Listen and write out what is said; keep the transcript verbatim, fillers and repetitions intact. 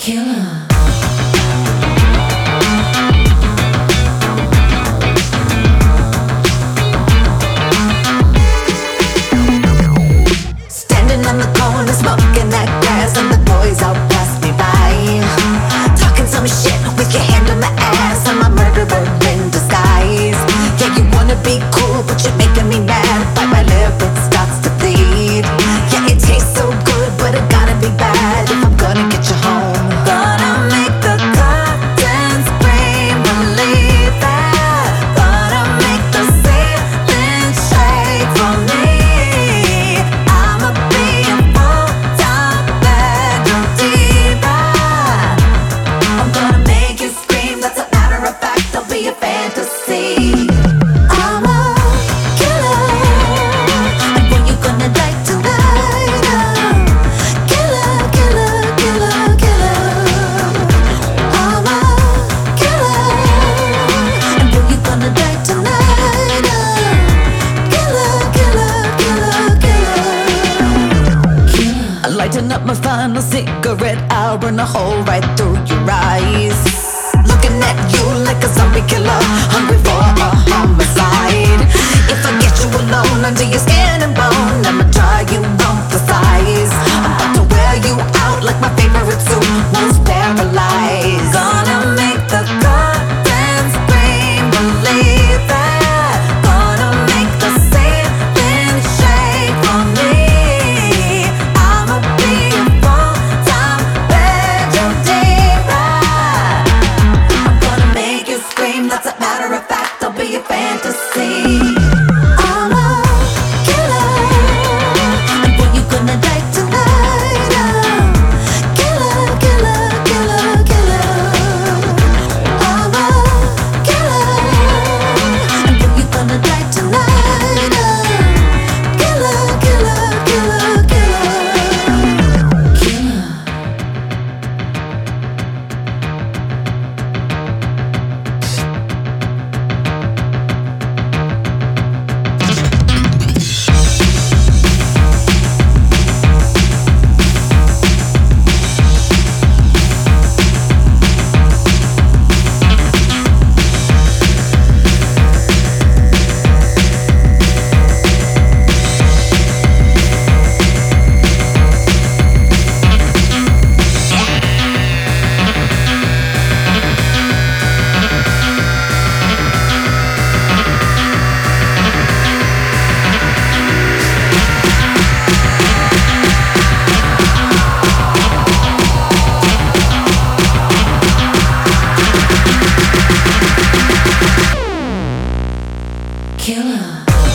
Killer. Standing on the corner, smoking that gas, and the boys all pass me by. Talking some shit with your hand on my ass. I'm a murderer in disguise. Yeah, you wanna be cool, but you're making me mad. Bite my lip, it starts to bleed. Yeah, it tastes so good, but it gotta be bad if I'm gonna get you home. Gonna make the curtains scream, believe that. Gonna make the ceiling shake for me. I'ma be a full-time bedroom diva. I'm gonna make you scream, that's a matter of fact, I'll be a fantasy. I'm a killer, and when you gonna die tonight? Killer, killer, killer, killer. I'm a killer, and when you gonna die tonight? Killer, killer, killer, killer. Lighting up my final cigarette, I'll burn a hole right through your eyes. Looking at you like a zombie killer, hungry for a homicide. If I get you alone under your skin and bone, I'ma try you on for size. I'm about to wear you out like my favorite suit, once paralyzed. Gonna make the curtains scream, believe that. Gonna make the ceiling shake for me. I'ma be a full-time bedroom diva. I'm gonna make you scream, that's a matter of fact, I'll be a fantasy. I'm a killer, and when you gonna die tonight? Killer, killer, killer, killer. I'm a killer, and when you gonna die tonight? Killer, killer, killer, killer. Killer. Killer.